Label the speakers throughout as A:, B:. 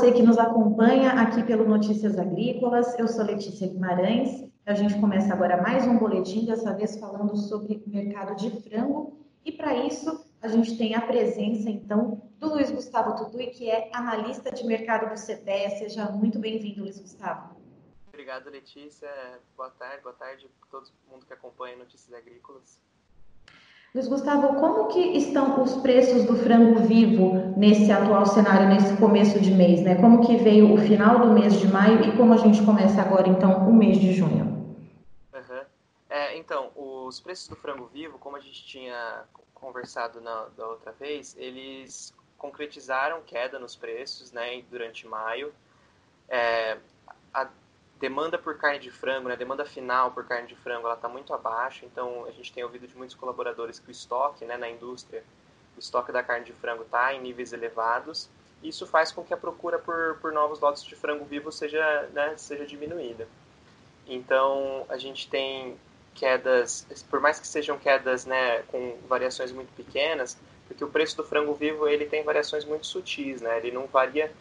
A: você que nos acompanha aqui pelo Notícias Agrícolas. Eu sou Letícia Guimarães. A gente começa agora mais um boletim, dessa vez falando sobre o mercado de frango. E para isso, a gente tem a presença, então, do Luiz Gustavo Tudui, que é analista de mercado do CPEA. Seja muito bem-vindo, Luiz Gustavo.
B: Obrigado, Letícia. Boa tarde a todo mundo que acompanha Notícias Agrícolas.
A: Luiz Gustavo, como que estão os preços do frango vivo nesse atual cenário, nesse começo de mês, né? Como que veio o final do mês de maio e como a gente começa agora, então, o mês de junho?
B: Uhum. Então, os preços do frango vivo, como a gente tinha conversado da outra vez, eles concretizaram queda nos preços, né, durante maio. A demanda por carne de frango, né, a demanda final por carne de frango, ela está muito abaixo, então a gente tem ouvido de muitos colaboradores que o estoque, né, na indústria, o estoque da carne de frango está em níveis elevados. Isso faz com que a procura por novos lotes de frango vivo seja diminuída. Então, a gente tem quedas, por mais que sejam quedas, né, com variações muito pequenas, porque o preço do frango vivo ele tem variações muito sutis, né, ele não varia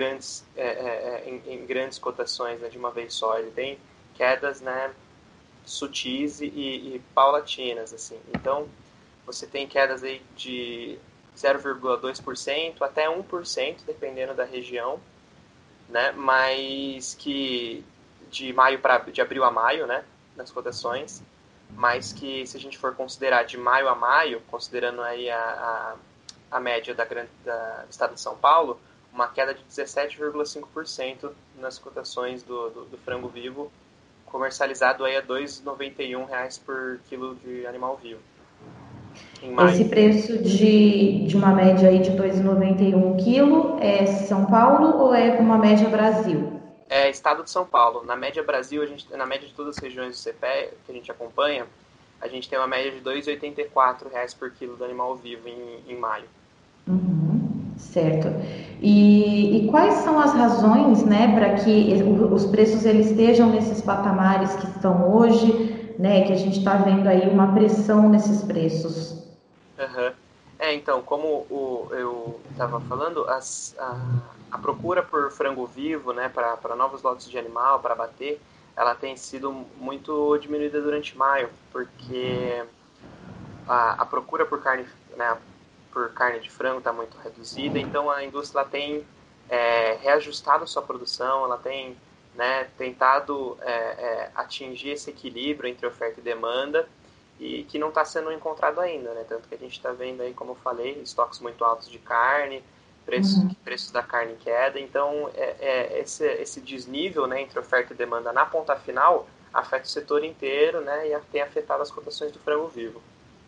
B: em grandes cotações, né, de uma vez só, ele tem quedas, né, sutis e paulatinas, assim. Então, você tem quedas aí de 0,2% até 1%, dependendo da região, né, mas que de abril a maio, né, nas cotações, mas que se a gente for considerar de maio a maio, considerando aí a média do estado de São Paulo, uma queda de 17,5% nas cotações do frango vivo, comercializado aí a R$ 2,91 por quilo de animal vivo. Em maio.
A: Esse preço de uma média aí de 2,91 quilo é São Paulo ou é uma média Brasil?
B: É estado de São Paulo. Na média Brasil, na média de todas as regiões do CPE que a gente acompanha, a gente tem uma média de R$ 2,84 por quilo do animal vivo em maio.
A: Certo. E quais são as razões, né, para que os preços eles estejam nesses patamares que estão hoje, né, que a gente está vendo aí uma pressão nesses preços?
B: Uhum. Então, como eu estava falando, a procura por frango vivo, né, para novos lotes de animal, para abater, ela tem sido muito diminuída durante maio, porque a procura por carne, né, por carne de frango está muito reduzida, então a indústria tem reajustado a sua produção, ela tem, né, tentado atingir esse equilíbrio entre oferta e demanda, e que não está sendo encontrado ainda, né? Tanto que a gente está vendo aí, como eu falei, estoques muito altos de carne, preços da carne em queda. Então, esse desnível, né, entre oferta e demanda na ponta final afeta o setor inteiro, né, e tem afetado as cotações do frango vivo.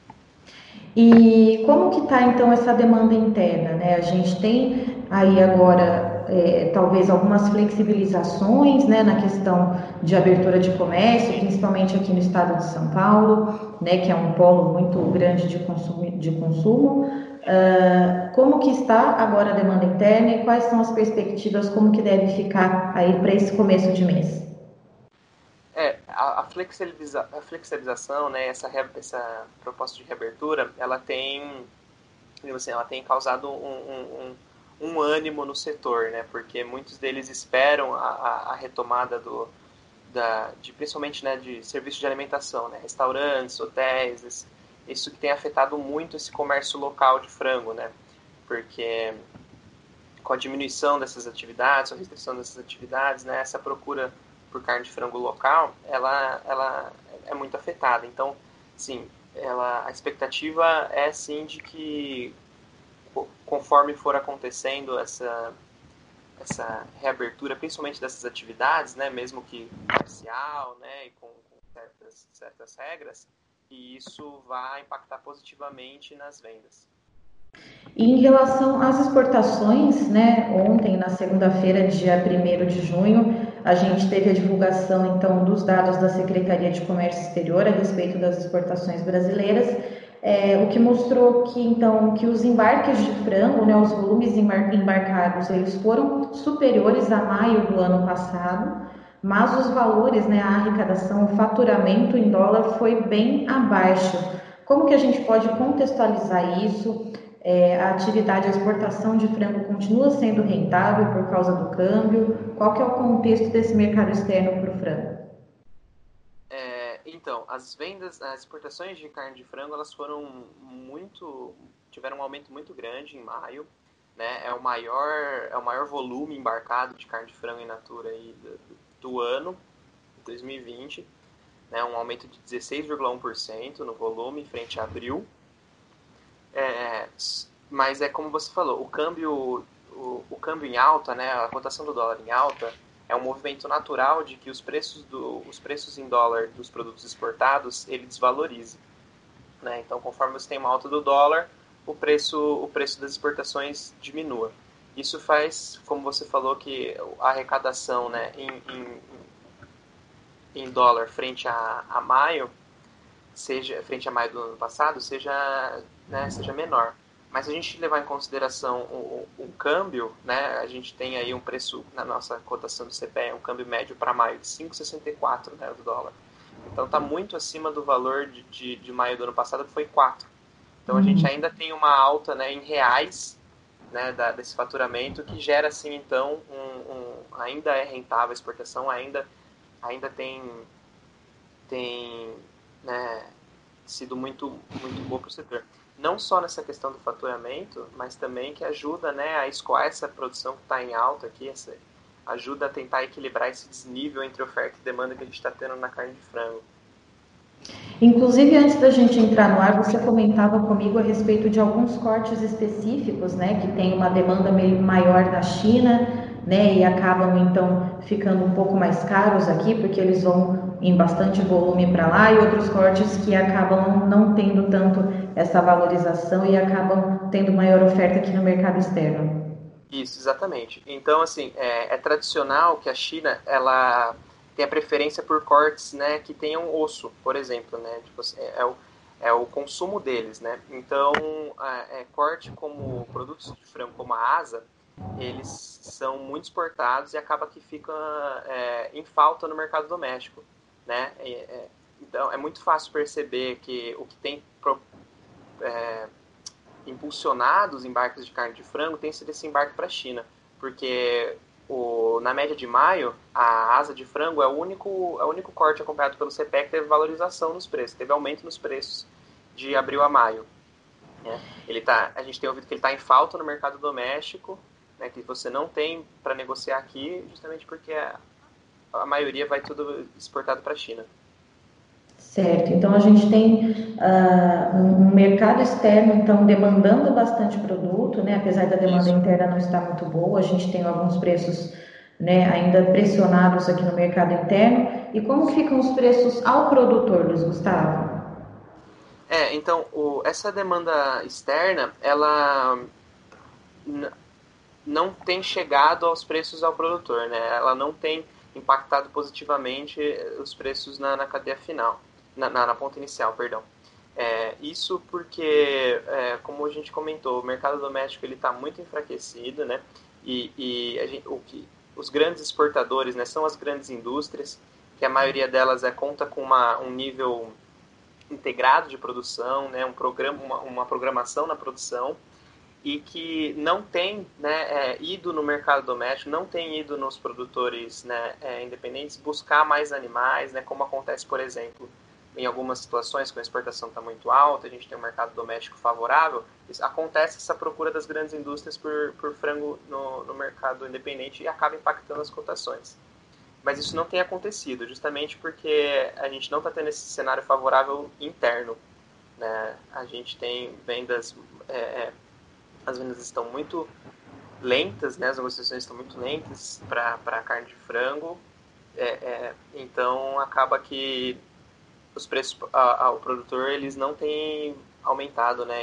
A: E como que está então essa demanda interna, né? A gente tem aí agora talvez algumas flexibilizações, né, na questão de abertura de comércio, principalmente aqui no estado de São Paulo, né, que é um polo muito grande de consumo. Como que está agora a demanda interna e quais são as perspectivas, como que deve ficar aí para esse começo de mês?
B: A flexibilização, né, essa proposta de reabertura, ela tem causado um ânimo no setor, né, porque muitos deles esperam a retomada principalmente, né, de serviços de alimentação, né, restaurantes, hotéis, isso que tem afetado muito esse comércio local de frango, né, porque com a diminuição dessas atividades, a restrição dessas atividades, né, essa procura por carne de frango local, ela é muito afetada. Então, sim, a expectativa é sim de que conforme for acontecendo essa reabertura, principalmente dessas atividades, né, mesmo que parcial, né, e com certas regras, e isso vai impactar positivamente nas vendas.
A: E em relação às exportações, né, ontem, na segunda-feira, dia 1º de junho, a gente teve a divulgação, então, dos dados da Secretaria de Comércio Exterior a respeito das exportações brasileiras, o que mostrou que, então, que os embarques de frango, né, os volumes embarcados, eles foram superiores a maio do ano passado, mas os valores, né, a arrecadação, o faturamento em dólar foi bem abaixo. Como que a gente pode contextualizar isso? a atividade, a exportação de frango continua sendo rentável por causa do câmbio? Qual que é o contexto desse mercado externo para o frango?
B: Então, as exportações de carne de frango, elas tiveram um aumento muito grande em maio, né? É o maior volume embarcado de carne de frango in natura aí do ano, 2020, né? Um aumento de 16,1% no volume frente a abril. É, mas é como você falou, o câmbio em alta, né, a cotação do dólar em alta, é um movimento natural de que os preços em dólar dos produtos exportados ele desvalorize, né? Então, conforme você tem uma alta do dólar, o preço das exportações diminua. Isso faz, como você falou, que a arrecadação, né, em dólar frente a maio frente a maio do ano passado, seja menor. Mas se a gente levar em consideração o câmbio, né, a gente tem aí um preço na nossa cotação do CPE, um câmbio médio para maio de 5,64, né, do dólar. Então está muito acima do valor de maio do ano passado, que foi 4. Então a gente
A: Uhum.
B: ainda tem uma alta, né, em reais, né, desse faturamento, que gera assim então ainda é rentável a exportação, ainda tem, né, sido muito, muito boa para o setor. Não só nessa questão do faturamento, mas também que ajuda, né, a escoar essa produção que está em alta aqui, ajuda a tentar equilibrar esse desnível entre oferta e demanda que a gente está tendo na carne de frango.
A: Inclusive, antes da gente entrar no ar, você comentava comigo a respeito de alguns cortes específicos, né, que tem uma demanda meio maior da China, né, e acabam então ficando um pouco mais caros aqui, porque eles vão em bastante volume para lá, e outros cortes que acabam não tendo tanto essa valorização e acabam tendo maior oferta aqui no mercado externo.
B: Isso, exatamente. Então, assim, é tradicional que a China ela tenha preferência por cortes, né, que tenham osso, por exemplo, né, tipo assim, é o consumo deles, né. Então, corte como produtos de frango, como a asa, eles são muito exportados e acaba que fica em falta no mercado doméstico, né. Então, é muito fácil perceber que o que tem impulsionado os embarques de carne de frango tem sido esse embarque para a China, porque na média de maio, a asa de frango é o único corte acompanhado pelo CPE que teve valorização nos preços, teve aumento nos preços de abril a maio. Né? A gente tem ouvido que ele está em falta no mercado doméstico, né, que você não tem para negociar aqui, justamente porque a maioria vai tudo exportado para a China.
A: Certo, então a gente tem um mercado externo então demandando bastante produto, né? Apesar da demanda
B: Isso.
A: interna não estar muito boa, a gente tem alguns preços, né, ainda pressionados aqui no mercado interno. E como ficam os preços ao produtor, Luiz Gustavo?
B: Então, essa demanda externa, ela não tem chegado aos preços ao produtor, né? Ela não tem impactado positivamente os preços na cadeia final, na ponta inicial, perdão. Isso porque, como a gente comentou, o mercado doméstico ele está muito enfraquecido, né? E os grandes exportadores, né, são as grandes indústrias, que a maioria delas conta com um nível integrado de produção, né, uma programação na produção, e que não tem, né, ido no mercado doméstico, não tem ido nos produtores, né, independentes buscar mais animais, né, como acontece, por exemplo, em algumas situações, quando a exportação está muito alta, a gente tem um mercado doméstico favorável, acontece essa procura das grandes indústrias por frango no mercado independente e acaba impactando as cotações. Mas isso não tem acontecido, justamente porque a gente não está tendo esse cenário favorável interno. Né? A gente tem vendas as vendas estão muito lentas, né? As negociações estão muito lentas para a carne de frango, então acaba que os preços ao produtor eles não têm aumentado, né?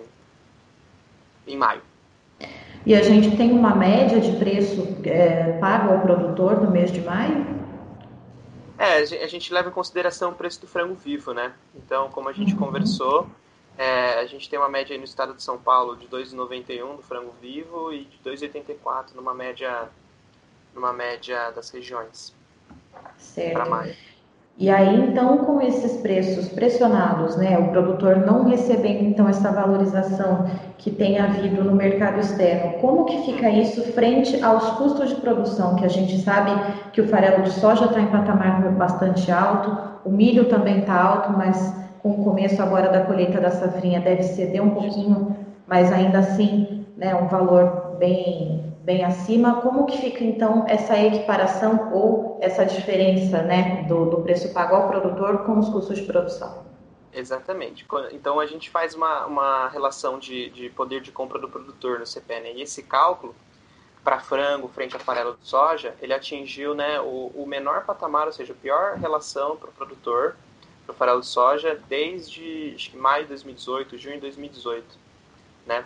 B: Em maio.
A: E a gente tem uma média de preço pago ao produtor no mês de maio?
B: A gente leva em consideração o preço do frango vivo, né? Então, como a gente conversou, a gente tem uma média aí no estado de São Paulo de 2,91 do frango vivo e de 2,84 numa média das regiões para
A: Certo.
B: maio.
A: E aí, então, com esses preços pressionados, né, o produtor não recebendo, então, essa valorização que tem havido no mercado externo, como que fica
B: Uhum.
A: isso frente aos custos de produção, que a gente sabe que o farelo de soja está em patamar bastante alto, o milho também está alto, mas com o começo agora da colheita da safrinha deve ceder um pouquinho, mas ainda assim, né, um valor bem acima. Como que fica então essa equiparação ou essa diferença, né, do preço pago ao produtor com os custos de produção?
B: Exatamente. Então a gente faz uma relação de poder de compra do produtor no CPE, né? E esse cálculo para frango frente a farelo de soja, ele atingiu, né, o menor patamar, ou seja, a pior relação para o produtor, para o farelo de soja, desde acho que maio de 2018, junho de 2018, né?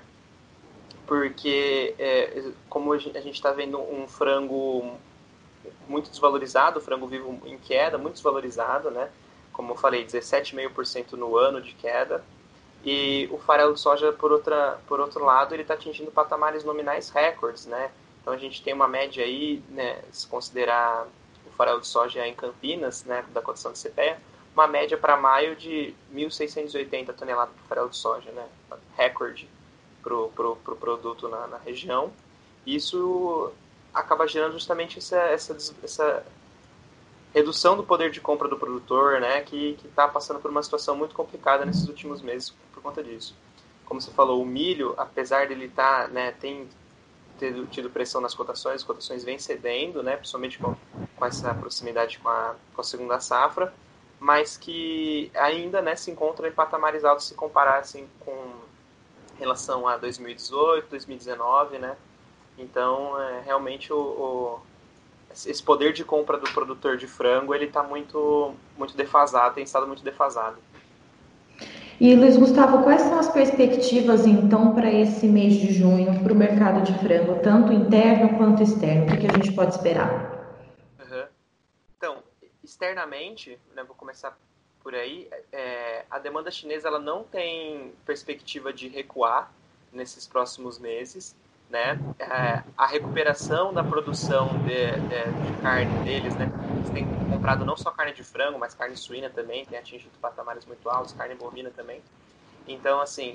B: Porque, como a gente está vendo um frango muito desvalorizado, o frango vivo em queda, muito desvalorizado, né? Como eu falei, 17,5% no ano de queda. E o farelo de soja, por outro lado, ele está atingindo patamares nominais recordes, né? Então a gente tem uma média aí, né, se considerar o farelo de soja em Campinas, né, da cotação de CPEA, uma média para maio de 1.680 toneladas de farelo de soja, né? Recorde para o produto na região. Isso acaba gerando justamente essa redução do poder de compra do produtor, né, que está passando por uma situação muito complicada nesses últimos meses por conta disso. Como você falou, o milho, apesar dele estar, né, tem tido pressão nas cotações, as cotações vêm cedendo, né, principalmente com essa proximidade com a segunda safra, mas que ainda, né, se encontra em patamares altos se comparar assim, com relação a 2018, 2019, né? Então, realmente esse poder de compra do produtor de frango ele está muito defasado, tem estado muito defasado.
A: E Luiz Gustavo, quais são as perspectivas então para esse mês de junho para o mercado de frango, tanto interno quanto externo? O que que a gente pode esperar?
B: Uhum. Então, externamente, né, vou começar por aí, a demanda chinesa ela não tem perspectiva de recuar nesses próximos meses, né? A recuperação da produção de carne deles, né? Eles têm comprado não só carne de frango, mas carne suína também, tem atingido patamares muito altos, carne bovina também. Então, assim,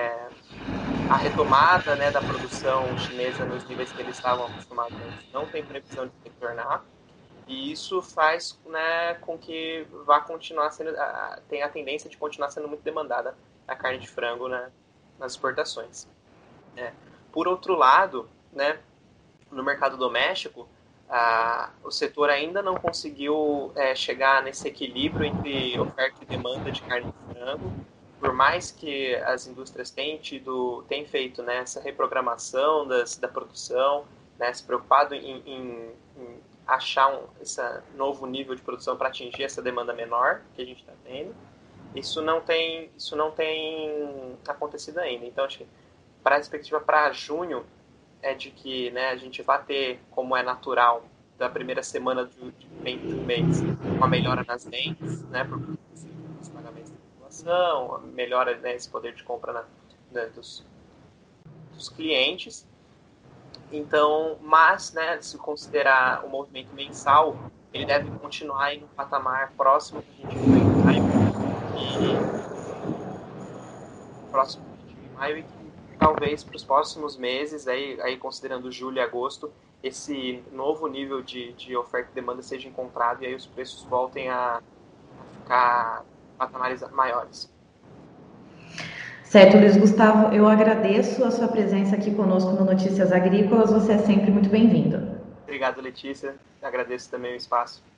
B: a retomada, né, da produção chinesa nos níveis que eles estavam acostumados antes não tem previsão de retornar. E isso faz, né, com que vá continuar sendo, tem a tendência de continuar sendo muito demandada a carne de frango, né, nas exportações. Né. Por outro lado, né, no mercado doméstico, o setor ainda não conseguiu chegar nesse equilíbrio entre oferta e demanda de carne de frango, por mais que as indústrias têm feito, né, essa reprogramação da produção, né, se preocupado em achar esse novo nível de produção para atingir essa demanda menor que a gente está tendo. Isso não tem acontecido ainda. Então, acho que para a perspectiva para junho é de que, né, a gente vai ter, como é natural, da primeira semana de um mês, uma melhora nas vendas, né, por os pagamentos da população, melhora, né, esse poder de compra né, dos clientes. Então, mas, né, se considerar o movimento mensal, ele deve continuar em um patamar próximo que a gente viu em maio e próximo que a gente viu em maio e que talvez para os próximos meses, aí considerando julho e agosto, esse novo nível de oferta e demanda seja encontrado e aí os preços voltem a ficar em patamares maiores.
A: Certo, Luiz Gustavo, eu agradeço a sua presença aqui conosco no Notícias Agrícolas. Você é sempre muito bem-vindo.
B: Obrigado, Letícia. Agradeço também o espaço.